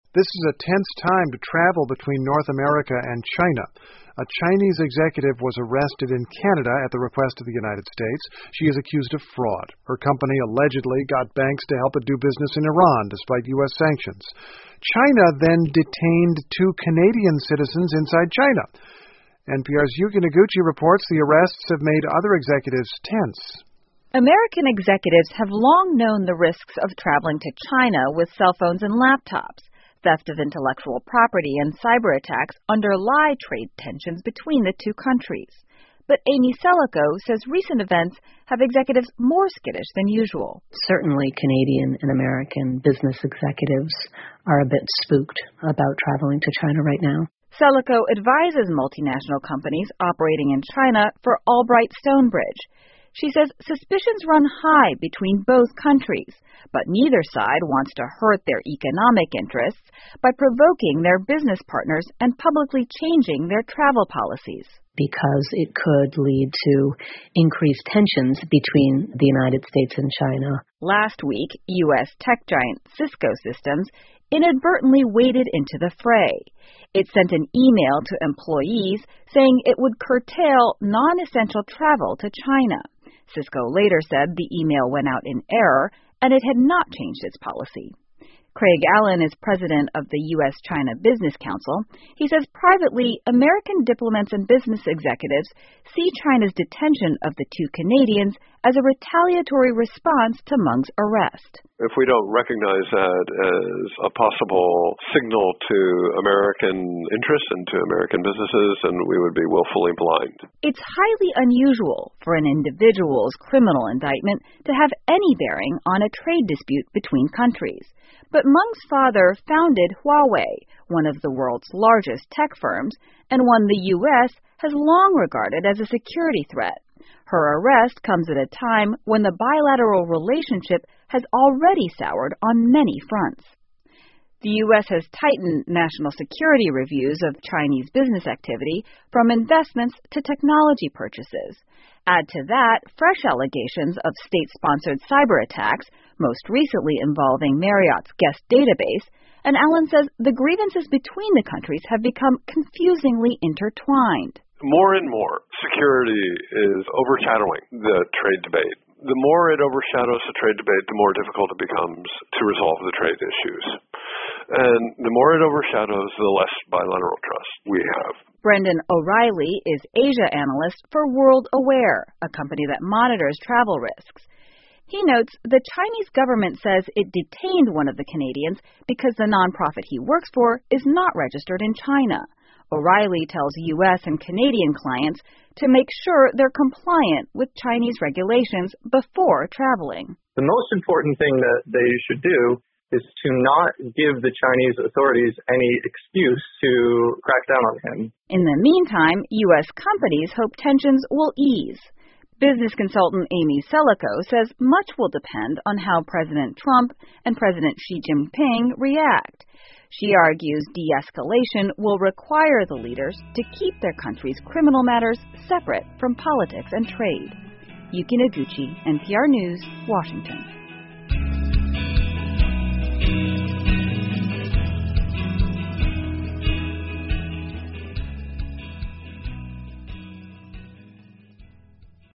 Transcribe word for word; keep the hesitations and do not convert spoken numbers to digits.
This is a tense time to travel between North America and China. A Chinese executive was arrested in Canada at the request of the United States. She is accused of fraud. Her company allegedly got banks to help it do business in Iran despite U S sanctions. China then detained two Canadian citizens inside China. N P R's Yuki Noguchi reports the arrests have made other executives tense. American executives have long known the risks of traveling to China with cell phones and laptops. Theft of intellectual property and cyber attacks underlie trade tensions between the two countries. But Amy Selico says recent events have executives more skittish than usual. Certainly Canadian and American business executives are a bit spooked about traveling to China right now. Selico advises multinational companies operating in China for Albright Stonebridge. She says suspicions run high between both countries, but neither side wants to hurt their economic interests by provoking their business partners and publicly changing their travel policies. Because it could lead to increased tensions between the United States and China. Last week, U S tech giant Cisco Systems inadvertently waded into the fray. It sent an email to employees saying it would curtail non-essential travel to China. Cisco later said the email went out in error and it had not changed its policy. Craig Allen is president of the U S China Business Council. He says privately, American diplomats and business executives see China's detention of the two Canadians as a retaliatory response to Meng's arrest. If we don't recognize that as a possible signal to American interests and to American businesses, then we would be willfully blind. It's highly unusual for an individual's criminal indictment to have any bearing on a trade dispute between countries. But Meng's father founded Huawei, one of the world's largest tech firms, and one the U S has long regarded as a security threat. Her arrest comes at a time when the bilateral relationship has already soured on many fronts. The U S has tightened national security reviews of Chinese business activity from investments to technology purchases. Add to that fresh allegations of state-sponsored cyber attacks, most recently involving Marriott's guest database, and Allen says the grievances between the countries have become confusingly intertwined. More and more, security is overshadowing the trade debate. The more it overshadows the trade debate, the more difficult it becomes to resolve the trade issues. And the more it overshadows, the less bilateral trust we have. Brendan O'Reilly is Asia analyst for World Aware, a company that monitors travel risks. He notes the Chinese government says it detained one of the Canadians because the nonprofit he works for is not registered in China. O'Reilly tells U S and Canadian clients to make sure they're compliant with Chinese regulations before traveling. The most important thing that they should do is to not give the Chinese authorities any excuse to crack down on him. In the meantime, U S companies hope tensions will ease. Business consultant Amy Selico says much will depend on how President Trump and President Xi Jinping react. She argues de-escalation will require the leaders to keep their country's criminal matters separate from politics and trade. Yuki Noguchi, N P R News, Washington.